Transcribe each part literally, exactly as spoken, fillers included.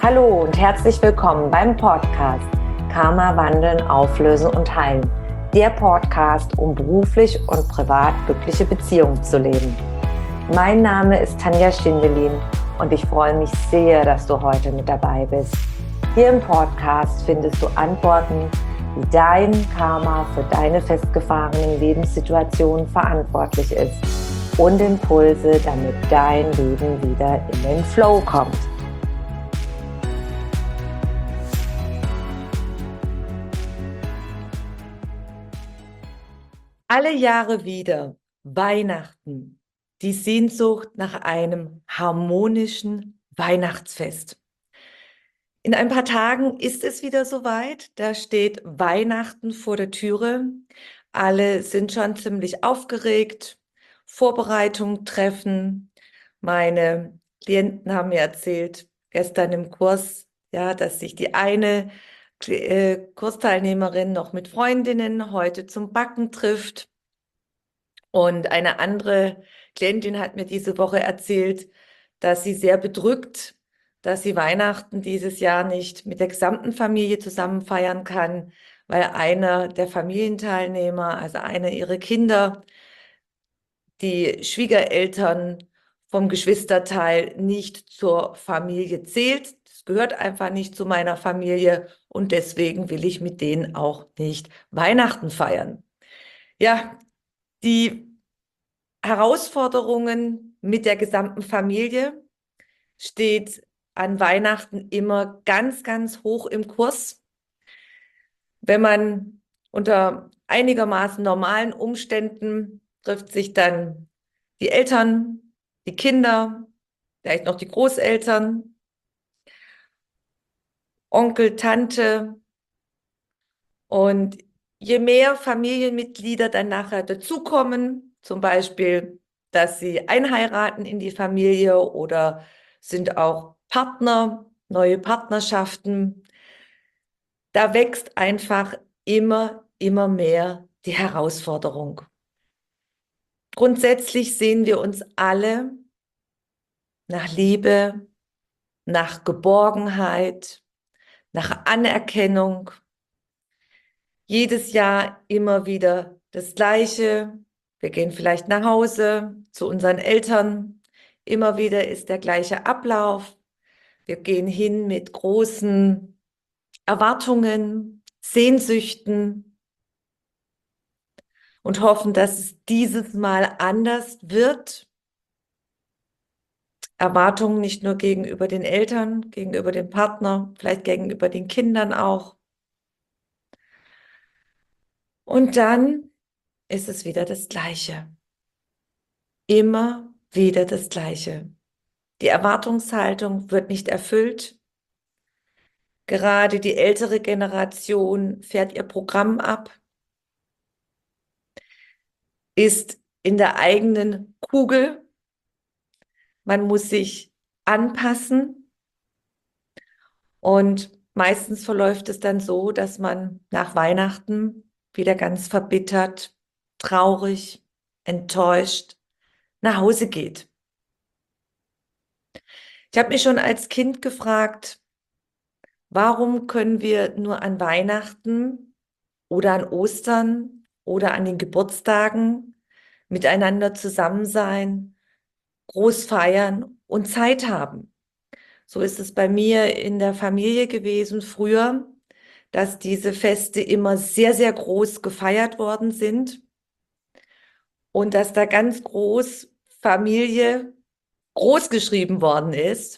Hallo und herzlich willkommen beim Podcast Karma wandeln, auflösen und heilen. Der Podcast, um beruflich und privat glückliche Beziehungen zu leben. Mein Name ist Tanja Schindelin und ich freue mich sehr, dass du heute mit dabei bist. Hier im Podcast findest du Antworten, wie dein Karma für deine festgefahrenen Lebenssituationen verantwortlich ist und Impulse, damit dein Leben wieder in den Flow kommt. Alle Jahre wieder Weihnachten, die Sehnsucht nach einem harmonischen Weihnachtsfest. In ein paar Tagen ist es wieder soweit, da steht Weihnachten vor der Türe. Alle sind schon ziemlich aufgeregt, Vorbereitungen treffen. Meine Klienten haben mir erzählt, gestern im Kurs, ja, dass sich die eine äh, Kursteilnehmerin noch mit Freundinnen heute zum Backen trifft. Und eine andere Klientin hat mir diese Woche erzählt, dass sie sehr bedrückt, dass sie Weihnachten dieses Jahr nicht mit der gesamten Familie zusammen feiern kann, weil einer der Familienteilnehmer, also einer ihrer Kinder, die Schwiegereltern vom Geschwisterteil nicht zur Familie zählt. Das gehört einfach nicht zu meiner Familie und deswegen will ich mit denen auch nicht Weihnachten feiern. Ja, die Herausforderungen mit der gesamten Familie steht an Weihnachten immer ganz, ganz hoch im Kurs. Wenn man unter einigermaßen normalen Umständen trifft sich dann die Eltern, die Kinder, vielleicht noch die Großeltern, Onkel, Tante. Und je mehr Familienmitglieder dann nachher dazukommen, zum Beispiel, dass sie einheiraten in die Familie oder sind auch Partner, neue Partnerschaften, da wächst einfach immer, immer mehr die Herausforderung. Grundsätzlich sehen wir uns alle nach Liebe, nach Geborgenheit, nach Anerkennung. Jedes Jahr immer wieder das Gleiche. Wir gehen vielleicht nach Hause zu unseren Eltern. Immer wieder ist der gleiche Ablauf. Wir gehen hin mit großen Erwartungen, Sehnsüchten und hoffen, dass es dieses Mal anders wird. Erwartungen nicht nur gegenüber den Eltern, gegenüber dem Partner, vielleicht gegenüber den Kindern auch. Und dann ist es wieder das Gleiche. Immer wieder das Gleiche. Die Erwartungshaltung wird nicht erfüllt. Gerade die ältere Generation fährt ihr Programm ab, ist in der eigenen Kugel. Man muss sich anpassen und meistens verläuft es dann so, dass man nach Weihnachten wieder ganz verbittert, traurig, enttäuscht nach Hause geht. Ich habe mich schon als Kind gefragt, warum können wir nur an Weihnachten oder an Ostern oder an den Geburtstagen miteinander zusammen sein, groß feiern und Zeit haben? So ist es bei mir in der Familie gewesen früher, dass diese Feste immer sehr, sehr groß gefeiert worden sind und dass da ganz groß Familie groß geschrieben worden ist,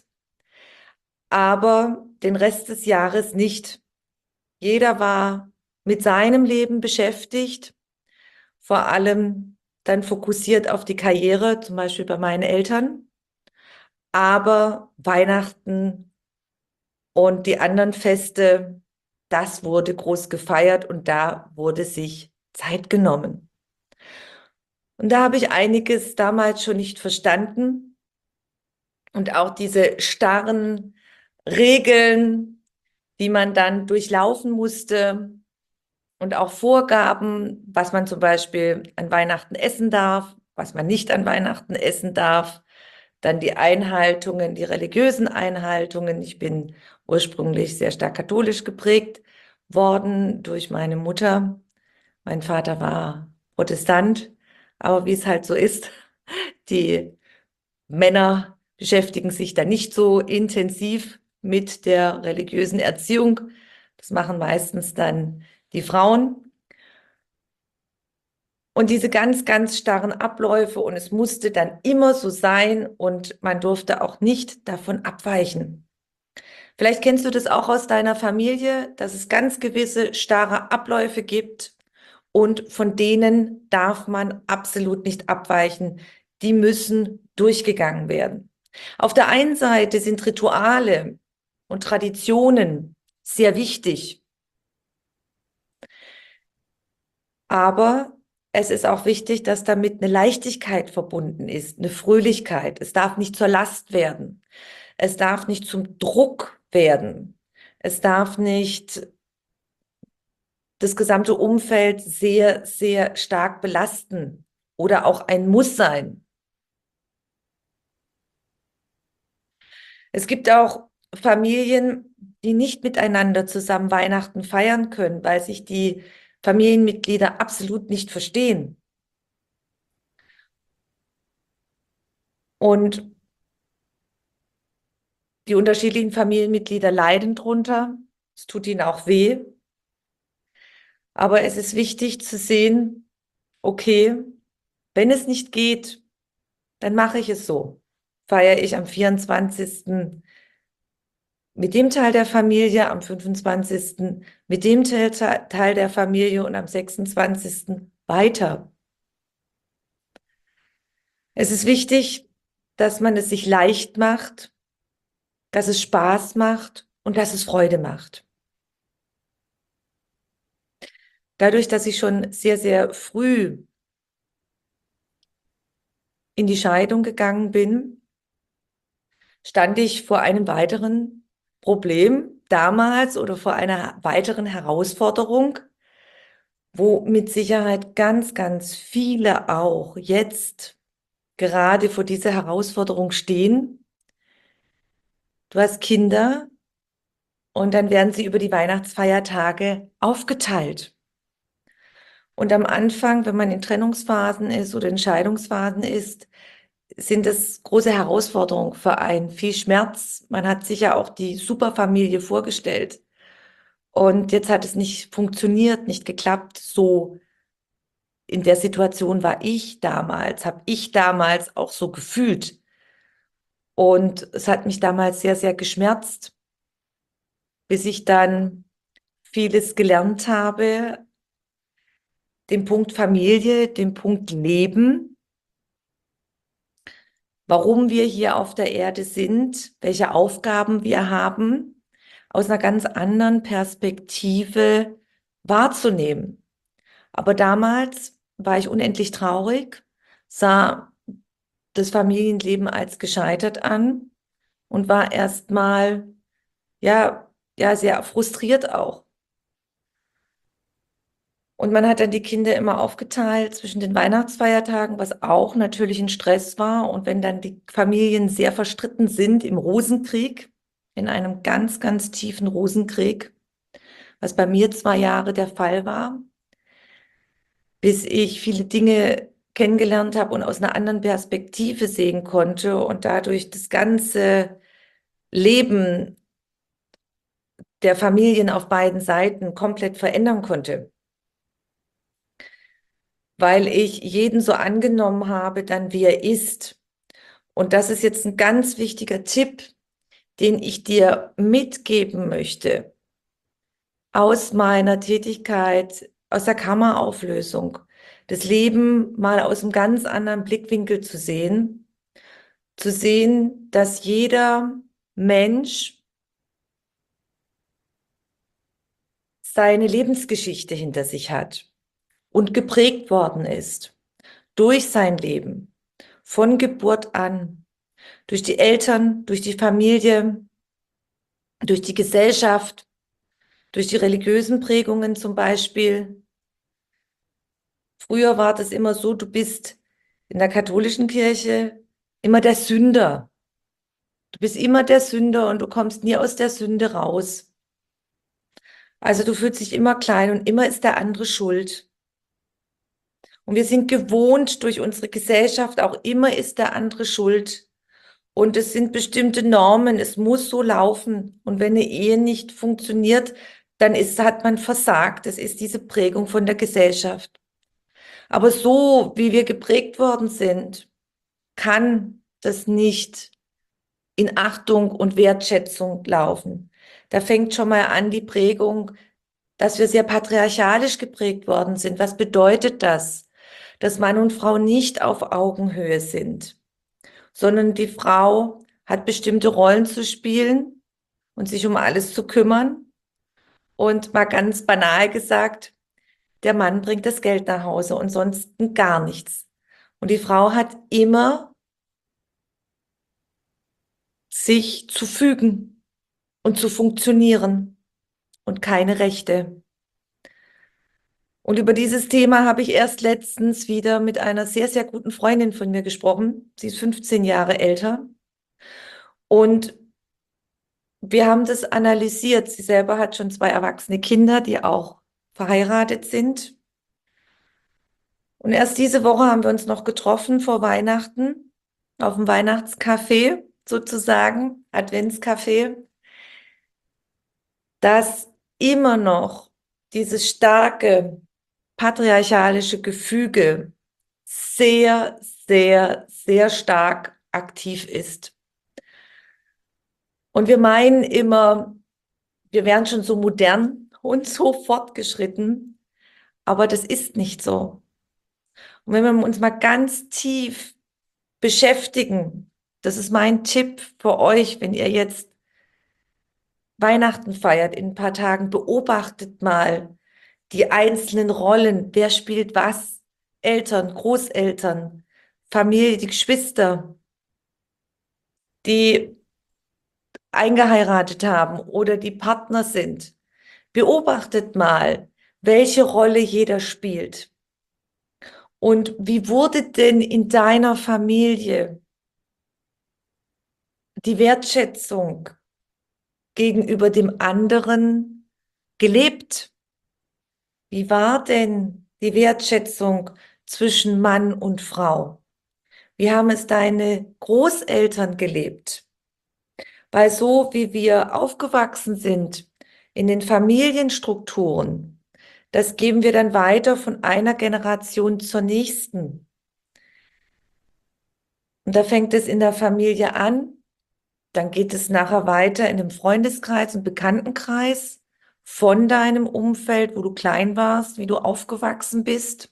aber den Rest des Jahres nicht. Jeder war mit seinem Leben beschäftigt, vor allem dann fokussiert auf die Karriere, zum Beispiel bei meinen Eltern. Aber Weihnachten und die anderen Feste, das wurde groß gefeiert und da wurde sich Zeit genommen. Und da habe ich einiges damals schon nicht verstanden und auch diese starren Regeln, die man dann durchlaufen musste und auch Vorgaben, was man zum Beispiel an Weihnachten essen darf, was man nicht an Weihnachten essen darf. dann die Einhaltungen, die religiösen Einhaltungen. Ich bin ursprünglich sehr stark katholisch geprägt worden durch meine Mutter. Mein Vater war Protestant, aber wie es halt so ist, die Männer beschäftigen sich da nicht so intensiv mit der religiösen Erziehung. Das machen meistens dann die Frauen. Und diese ganz, ganz starren Abläufe, und es musste dann immer so sein und man durfte auch nicht davon abweichen. Vielleicht kennst du das auch aus deiner Familie, dass es ganz gewisse starre Abläufe gibt und von denen darf man absolut nicht abweichen. Die müssen durchgegangen werden. Auf der einen Seite sind Rituale und Traditionen sehr wichtig, aber es ist auch wichtig, dass damit eine Leichtigkeit verbunden ist, eine Fröhlichkeit. Es darf nicht zur Last werden. Es darf nicht zum Druck werden. Es darf nicht das gesamte Umfeld sehr, sehr stark belasten oder auch ein Muss sein. Es gibt auch Familien, die nicht miteinander zusammen Weihnachten feiern können, weil sich die Familienmitglieder absolut nicht verstehen. Und die unterschiedlichen Familienmitglieder leiden drunter. Es tut ihnen auch weh. Aber es ist wichtig zu sehen, okay, wenn es nicht geht, dann mache ich es so. Feiere ich am vierundzwanzigsten mit dem Teil der Familie, am fünfundzwanzigsten mit dem Teil der Familie und am sechsundzwanzigsten weiter. Es ist wichtig, dass man es sich leicht macht, dass es Spaß macht und dass es Freude macht. Dadurch, dass ich schon sehr, sehr früh in die Scheidung gegangen bin, stand ich vor einem weiteren Problem damals oder vor einer weiteren Herausforderung, wo mit Sicherheit ganz, ganz viele auch jetzt gerade vor dieser Herausforderung stehen. Du hast Kinder und dann werden sie über die Weihnachtsfeiertage aufgeteilt. Und am Anfang, wenn man in Trennungsphasen ist oder in Scheidungsphasen ist, sind es große Herausforderungen für einen, viel Schmerz. Man hat sich ja auch die Superfamilie vorgestellt. Und jetzt hat es nicht funktioniert, nicht geklappt. So in der Situation war ich damals, habe ich damals auch so gefühlt. Und es hat mich damals sehr, sehr geschmerzt, bis ich dann vieles gelernt habe, den Punkt Familie, den Punkt Leben, warum wir hier auf der Erde sind, welche Aufgaben wir haben, aus einer ganz anderen Perspektive wahrzunehmen. Aber damals war ich unendlich traurig, sah das Familienleben als gescheitert an und war erstmal, ja, ja, sehr frustriert auch. Und man hat dann die Kinder immer aufgeteilt zwischen den Weihnachtsfeiertagen, was auch natürlich ein Stress war. Und wenn dann die Familien sehr verstritten sind im Rosenkrieg, in einem ganz, ganz tiefen Rosenkrieg, was bei mir zwei Jahre der Fall war, bis ich viele Dinge kennengelernt habe und aus einer anderen Perspektive sehen konnte und dadurch das ganze Leben der Familien auf beiden Seiten komplett verändern konnte. Weil ich jeden so angenommen habe, dann wie er ist. Und das ist jetzt ein ganz wichtiger Tipp, den ich dir mitgeben möchte aus meiner Tätigkeit, aus der Karma-Auflösung, das Leben mal aus einem ganz anderen Blickwinkel zu sehen, zu sehen, dass jeder Mensch seine Lebensgeschichte hinter sich hat und geprägt worden ist durch sein Leben, von Geburt an, durch die Eltern, durch die Familie, durch die Gesellschaft, durch die religiösen Prägungen zum Beispiel. Früher war das immer so, du bist in der katholischen Kirche immer der Sünder. Du bist immer der Sünder und du kommst nie aus der Sünde raus. Also du fühlst dich immer klein und immer ist der andere schuld. Und wir sind gewohnt durch unsere Gesellschaft, auch immer ist der andere schuld. Und es sind bestimmte Normen, es muss so laufen. Und wenn eine Ehe nicht funktioniert, dann ist, hat man versagt. Das ist diese Prägung von der Gesellschaft. Aber so, wie wir geprägt worden sind, kann das nicht in Achtung und Wertschätzung laufen. Da fängt schon mal an die Prägung, dass wir sehr patriarchalisch geprägt worden sind. Was bedeutet das? Dass Mann und Frau nicht auf Augenhöhe sind, sondern die Frau hat bestimmte Rollen zu spielen und sich um alles zu kümmern. Und mal ganz banal gesagt, der Mann bringt das Geld nach Hause und sonst gar nichts. Und die Frau hat immer sich zu fügen und zu funktionieren und keine Rechte. Und über dieses Thema habe ich erst letztens wieder mit einer sehr, sehr guten Freundin von mir gesprochen. Sie ist fünfzehn Jahre älter. Und wir haben das analysiert. Sie selber hat schon zwei erwachsene Kinder, die auch verheiratet sind. Und erst diese Woche haben wir uns noch getroffen vor Weihnachten auf dem Weihnachtscafé sozusagen, Adventscafé, dass immer noch dieses starke patriarchalische Gefüge sehr, sehr, sehr stark aktiv ist. Und wir meinen immer, wir wären schon so modern und so fortgeschritten, aber das ist nicht so. Und wenn wir uns mal ganz tief beschäftigen, das ist mein Tipp für euch, wenn ihr jetzt Weihnachten feiert in ein paar Tagen, beobachtet mal die einzelnen Rollen, wer spielt was, Eltern, Großeltern, Familie, die Geschwister, die eingeheiratet haben oder die Partner sind. Beobachtet mal, welche Rolle jeder spielt. Und wie wurde denn in deiner Familie die Wertschätzung gegenüber dem anderen gelebt? Wie war denn die Wertschätzung zwischen Mann und Frau? Wie haben es deine Großeltern gelebt? Weil so wie wir aufgewachsen sind in den Familienstrukturen, das geben wir dann weiter von einer Generation zur nächsten. Und da fängt es in der Familie an, dann geht es nachher weiter in dem Freundeskreis und Bekanntenkreis von deinem Umfeld, wo du klein warst, wie du aufgewachsen bist.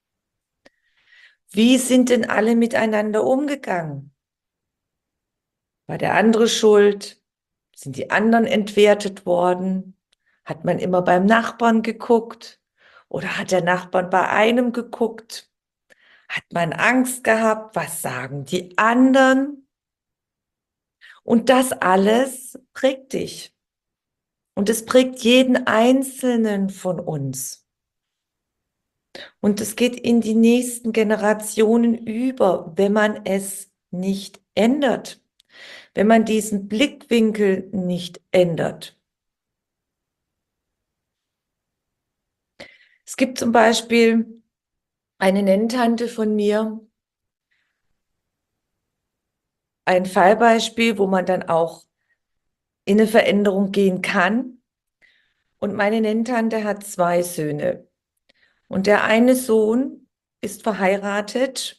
Wie sind denn alle miteinander umgegangen? War der andere schuld? Sind die anderen entwertet worden? Hat man immer beim Nachbarn geguckt? Oder hat der Nachbar bei einem geguckt? Hat man Angst gehabt? Was sagen die anderen? Und das alles prägt dich. Und es prägt jeden Einzelnen von uns. Und es geht in die nächsten Generationen über, wenn man es nicht ändert. Wenn man diesen Blickwinkel nicht ändert. Es gibt zum Beispiel eine Nenntante von mir, ein Fallbeispiel, wo man dann auch in eine Veränderung gehen kann. Und meine Nenntante hat zwei Söhne. Und der eine Sohn ist verheiratet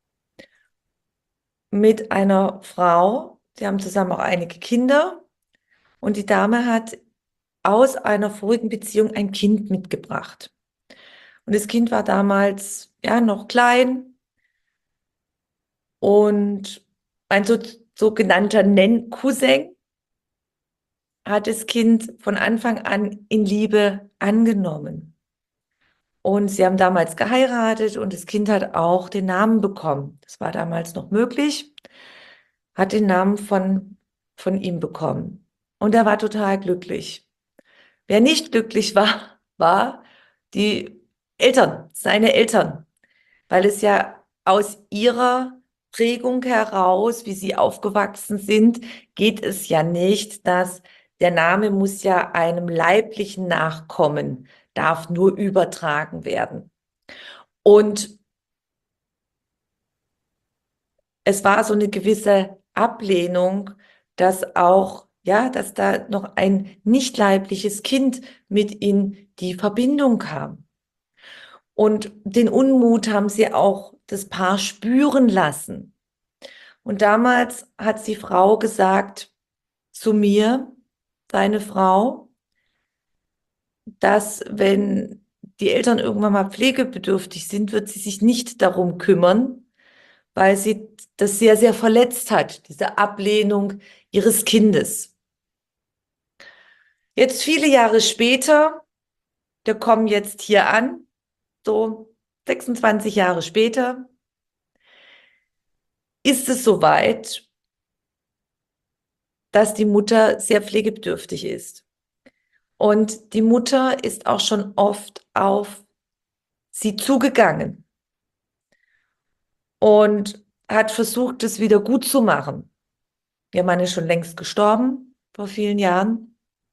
mit einer Frau. Sie haben zusammen auch einige Kinder. Und die Dame hat aus einer vorigen Beziehung ein Kind mitgebracht. Und das Kind war damals ja noch klein. Und ein so, sogenannter Nenn-Cousin hat das Kind von Anfang an in Liebe angenommen. Und sie haben damals geheiratet und das Kind hat auch den Namen bekommen. Das war damals noch möglich. Hat den Namen von, von ihm bekommen. Und er war total glücklich. Wer nicht glücklich war, war die Eltern, seine Eltern. Weil es ja aus ihrer Prägung heraus, wie sie aufgewachsen sind, geht es ja nicht, dass der Name muss ja einem leiblichen nachkommen, darf nur übertragen werden. Und es war so eine gewisse Ablehnung, dass auch, ja, dass da noch ein nicht leibliches Kind mit in die Verbindung kam. Und den Unmut haben sie auch das Paar spüren lassen. Und damals hat die Frau gesagt zu mir, seine Frau, dass wenn die Eltern irgendwann mal pflegebedürftig sind, wird sie sich nicht darum kümmern, weil sie das sehr, sehr verletzt hat, diese Ablehnung ihres Kindes. Jetzt viele Jahre später, wir kommen jetzt hier an, so sechsundzwanzig Jahre später, ist es soweit, dass die Mutter sehr pflegebedürftig ist. Und die Mutter ist auch schon oft auf sie zugegangen und hat versucht, es wieder gut zu machen. Ihr Mann ist schon längst gestorben, vor vielen Jahren.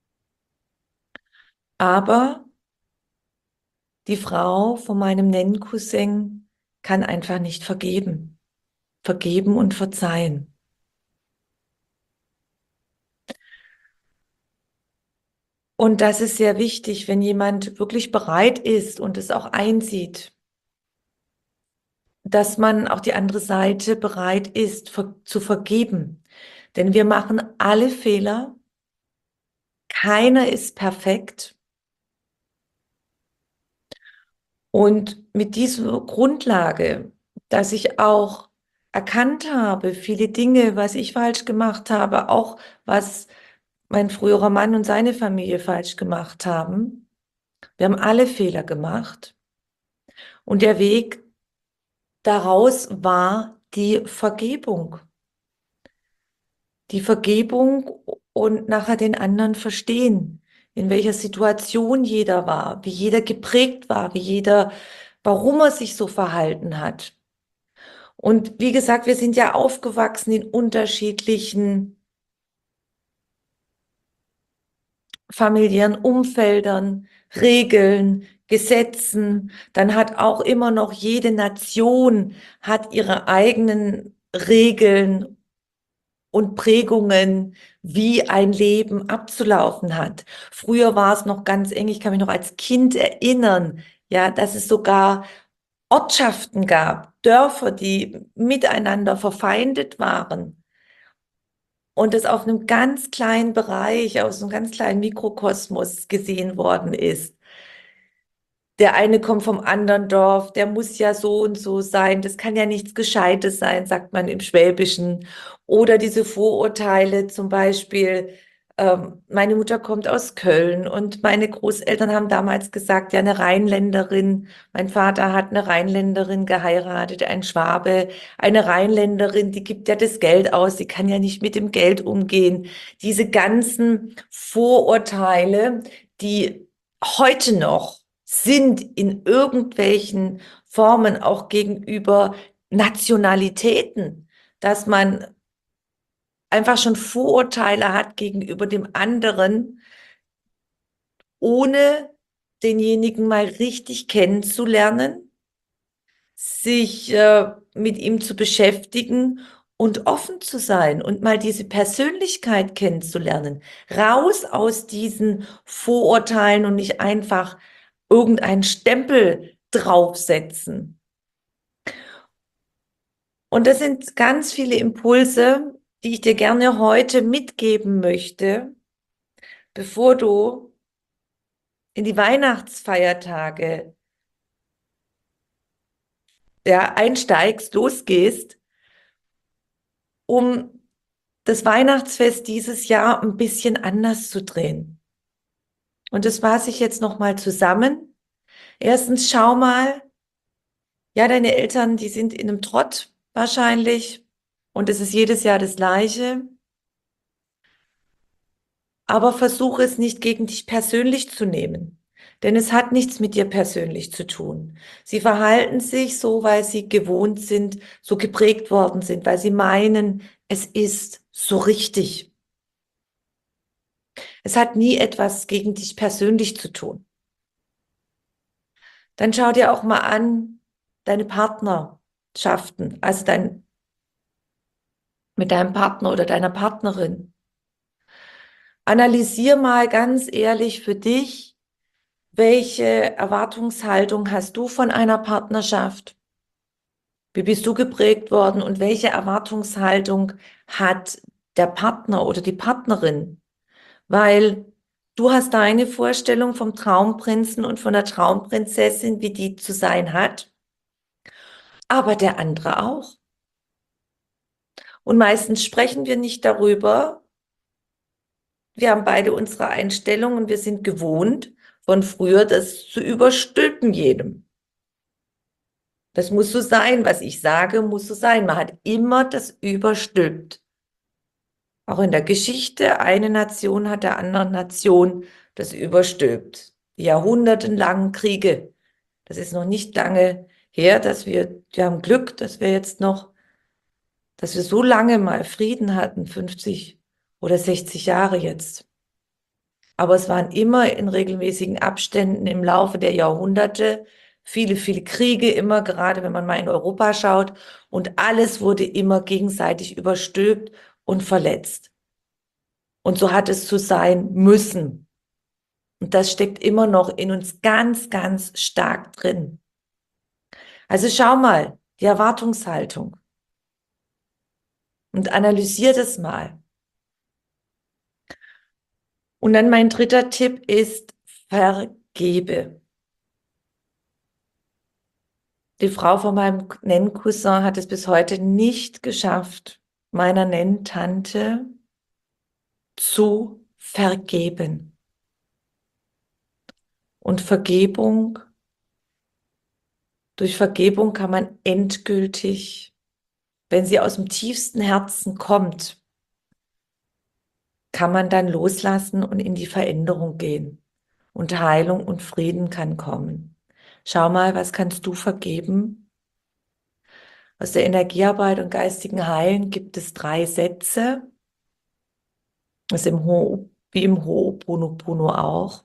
Aber die Frau von meinem Nenncousin kann einfach nicht vergeben. Vergeben und verzeihen. Und das ist sehr wichtig, wenn jemand wirklich bereit ist und es auch einsieht, dass man auch die andere Seite bereit ist ver- zu vergeben. Denn wir machen alle Fehler. Keiner ist perfekt. Und mit dieser Grundlage, dass ich auch erkannt habe, viele Dinge, was ich falsch gemacht habe, auch was mein früherer Mann und seine Familie falsch gemacht haben. Wir haben alle Fehler gemacht. Und der Weg daraus war die Vergebung. Die Vergebung und nachher den anderen verstehen, in welcher Situation jeder war, wie jeder geprägt war, wie jeder, warum er sich so verhalten hat. Und wie gesagt, wir sind ja aufgewachsen in unterschiedlichen familiären Umfeldern, Regeln, Gesetzen. Dann hat auch immer noch jede Nation hat ihre eigenen Regeln und Prägungen, wie ein Leben abzulaufen hat. Früher war es noch ganz eng, ich kann mich noch als Kind erinnern, ja, dass es sogar Ortschaften gab, Dörfer, die miteinander verfeindet waren und es auf einem ganz kleinen Bereich, aus einem ganz kleinen Mikrokosmos gesehen worden ist. Der eine kommt vom anderen Dorf, der muss ja so und so sein, das kann ja nichts Gescheites sein, sagt man im Schwäbischen. Oder diese Vorurteile, zum Beispiel, ähm, meine Mutter kommt aus Köln und meine Großeltern haben damals gesagt, ja, eine Rheinländerin, mein Vater hat eine Rheinländerin geheiratet, ein Schwabe, eine Rheinländerin, die gibt ja das Geld aus, die kann ja nicht mit dem Geld umgehen. Diese ganzen Vorurteile, die heute noch sind in irgendwelchen Formen auch gegenüber Nationalitäten, dass man einfach schon Vorurteile hat gegenüber dem anderen, ohne denjenigen mal richtig kennenzulernen, sich äh, mit ihm zu beschäftigen und offen zu sein und mal diese Persönlichkeit kennenzulernen. Raus aus diesen Vorurteilen und nicht einfach irgendeinen Stempel draufsetzen. Und das sind ganz viele Impulse, die ich dir gerne heute mitgeben möchte, bevor du in die Weihnachtsfeiertage ja, einsteigst, losgehst, um das Weihnachtsfest dieses Jahr ein bisschen anders zu drehen. Und das fasse ich jetzt nochmal zusammen. Erstens, schau mal, ja, deine Eltern, die sind in einem Trott wahrscheinlich und es ist jedes Jahr das Gleiche. Aber versuche es nicht gegen dich persönlich zu nehmen. Denn es hat nichts mit dir persönlich zu tun. Sie verhalten sich so, weil sie gewohnt sind, so geprägt worden sind, weil sie meinen, es ist so richtig. Es hat nie etwas gegen dich persönlich zu tun. Dann schau dir auch mal an, deine Partnerschaften, also dein, mit deinem Partner oder deiner Partnerin. Analysier mal ganz ehrlich für dich, welche Erwartungshaltung hast du von einer Partnerschaft? Wie bist du geprägt worden und welche Erwartungshaltung hat der Partner oder die Partnerin? Weil du hast deine Vorstellung vom Traumprinzen und von der Traumprinzessin, wie die zu sein hat, aber der andere auch. Und meistens sprechen wir nicht darüber. Wir haben beide unsere Einstellung und wir sind gewohnt, von früher das zu überstülpen jedem. Das muss so sein, was ich sage, muss so sein. Man hat immer das überstülpt. Auch in der Geschichte, eine Nation hat der anderen Nation das überstülpt. Die jahrhundertelangen Kriege. Das ist noch nicht lange her, dass wir, wir haben Glück, dass wir jetzt noch, dass wir so lange mal Frieden hatten, fünfzig oder sechzig Jahre jetzt. Aber es waren immer in regelmäßigen Abständen im Laufe der Jahrhunderte viele, viele Kriege, immer gerade wenn man mal in Europa schaut. Und alles wurde immer gegenseitig überstülpt und verletzt. Und so hat es zu sein müssen. Und das steckt immer noch in uns ganz, ganz stark drin. Also schau mal, die Erwartungshaltung und analysier das mal. Und dann mein dritter Tipp ist, vergebe. Die Frau von meinem Nenncousin hat es bis heute nicht geschafft, meiner Nenntante zu vergeben. Und Vergebung, durch Vergebung kann man endgültig, wenn sie aus dem tiefsten Herzen kommt, kann man dann loslassen und in die Veränderung gehen. Und Heilung und Frieden kann kommen. Schau mal, was kannst du vergeben? Aus der Energiearbeit und geistigen Heilen gibt es drei Sätze. Das ist im Ho, wie im Ho'oponopono auch.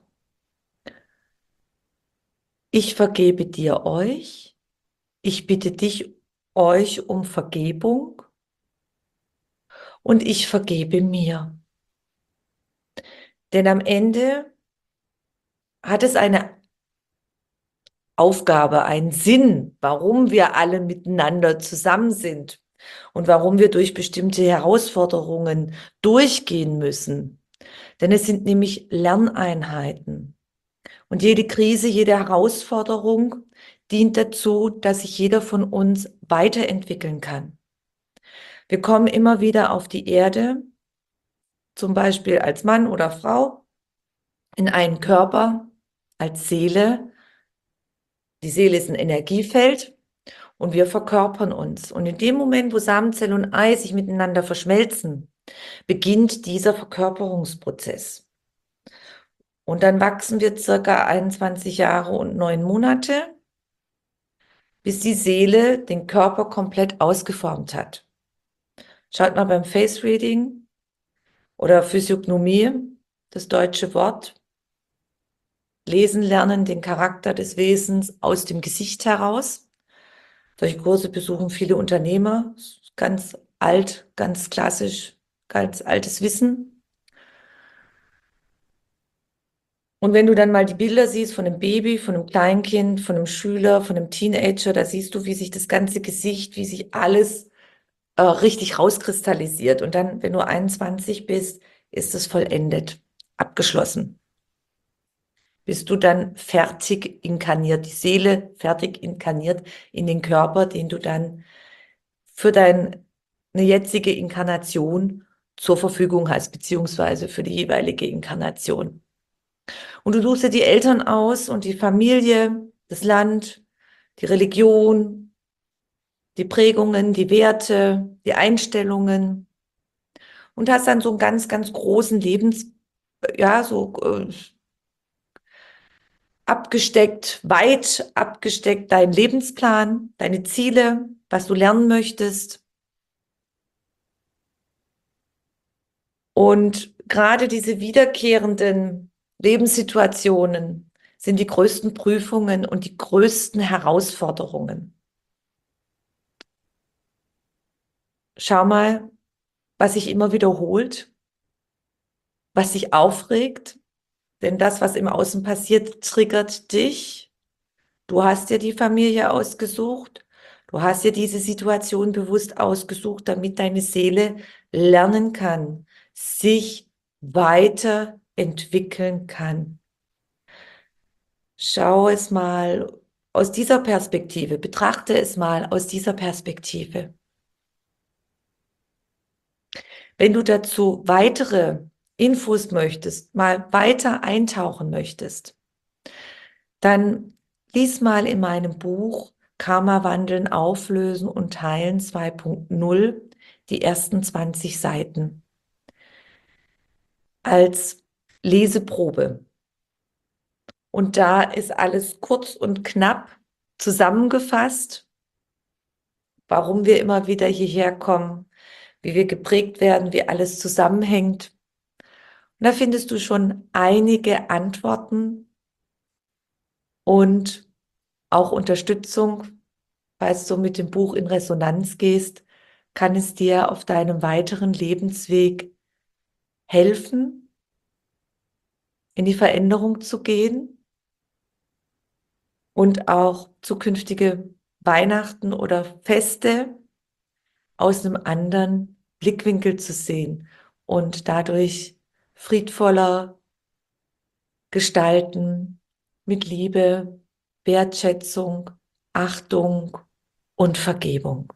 Ich vergebe dir euch. Ich bitte dich, euch um Vergebung. Und ich vergebe mir. Denn am Ende hat es eine Aufgabe, einen Sinn, warum wir alle miteinander zusammen sind und warum wir durch bestimmte Herausforderungen durchgehen müssen. Denn es sind nämlich Lerneinheiten. Und jede Krise, jede Herausforderung dient dazu, dass sich jeder von uns weiterentwickeln kann. Wir kommen immer wieder auf die Erde, zum Beispiel als Mann oder Frau, in einen Körper, als Seele. Die Seele ist ein Energiefeld und wir verkörpern uns. Und in dem Moment, wo Samenzelle und Ei sich miteinander verschmelzen, beginnt dieser Verkörperungsprozess. Und dann wachsen wir circa einundzwanzig Jahre und neun Monate, bis die Seele den Körper komplett ausgeformt hat. Schaut mal beim Face Reading oder Physiognomie, das deutsche Wort. Lesen lernen, den Charakter des Wesens aus dem Gesicht heraus. Solche Kurse besuchen viele Unternehmer. Ganz alt, ganz klassisch, ganz altes Wissen. Und wenn du dann mal die Bilder siehst von einem Baby, von einem Kleinkind, von einem Schüler, von einem Teenager, da siehst du, wie sich das ganze Gesicht, wie sich alles äh, richtig rauskristallisiert. Und dann, wenn du einundzwanzig bist, ist es vollendet, abgeschlossen. Bist du dann fertig inkarniert, die Seele fertig inkarniert in den Körper, den du dann für deine jetzige Inkarnation zur Verfügung hast, beziehungsweise für die jeweilige Inkarnation. Und du suchst dir die Eltern aus und die Familie, das Land, die Religion, die Prägungen, die Werte, die Einstellungen und hast dann so einen ganz, ganz großen Lebens, ja, so äh, abgesteckt, weit abgesteckt deinen Lebensplan, deine Ziele, was du lernen möchtest. Und gerade diese wiederkehrenden Lebenssituationen sind die größten Prüfungen und die größten Herausforderungen. Schau mal, was sich immer wiederholt, was sich aufregt, denn das, was im Außen passiert, triggert dich. Du hast dir die Familie ausgesucht, du hast dir diese Situation bewusst ausgesucht, damit deine Seele lernen kann, sich weiterentwickeln kann. Schau es mal aus dieser Perspektive, betrachte es mal aus dieser Perspektive. Wenn du dazu weitere Infos möchtest, mal weiter eintauchen möchtest, dann lies mal in meinem Buch Karma wandeln, auflösen und teilen zwei Punkt null die ersten zwanzig Seiten als Leseprobe. Und da ist alles kurz und knapp zusammengefasst, warum wir immer wieder hierher kommen, wie wir geprägt werden, wie alles zusammenhängt. Und da findest du schon einige Antworten und auch Unterstützung. Falls du mit dem Buch in Resonanz gehst, kann es dir auf deinem weiteren Lebensweg helfen, in die Veränderung zu gehen und auch zukünftige Weihnachten oder Feste aus einem anderen Blickwinkel zu sehen und dadurch friedvoller gestalten, mit Liebe, Wertschätzung, Achtung und Vergebung.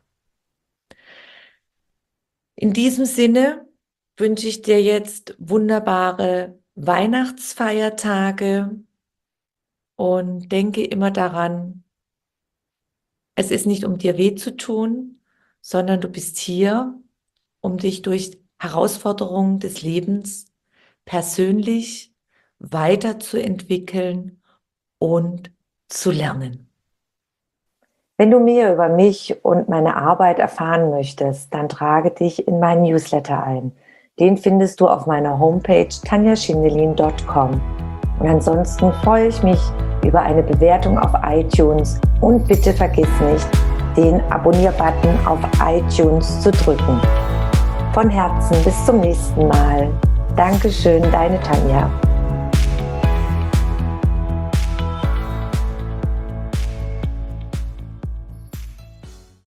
In diesem Sinne wünsche ich dir jetzt wunderbare Weihnachtsfeiertage und denke immer daran, es ist nicht, um dir weh zu tun, sondern du bist hier, um dich durch Herausforderungen des Lebens persönlich weiterzuentwickeln und zu lernen. Wenn du mehr über mich und meine Arbeit erfahren möchtest, dann trage dich in meinen Newsletter ein. Den findest du auf meiner Homepage tanja schindelin punkt com. Und ansonsten freue ich mich über eine Bewertung auf iTunes und bitte vergiss nicht, den Abonnier-Button auf iTunes zu drücken. Von Herzen bis zum nächsten Mal. Dankeschön, deine Tanja.